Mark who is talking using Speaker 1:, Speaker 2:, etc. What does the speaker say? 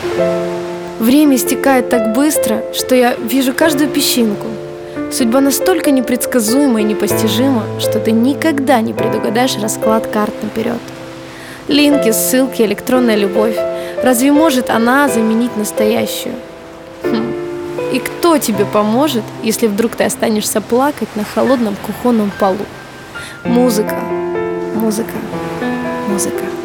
Speaker 1: Время истекает так быстро, что я вижу каждую песчинку. Судьба настолько непредсказуема и непостижима, что ты никогда не предугадаешь расклад карт наперед. Линки, ссылки, электронная любовь. Разве может она заменить настоящую? И кто тебе поможет, если вдруг ты останешься плакать на холодном кухонном полу? Музыка, музыка, музыка.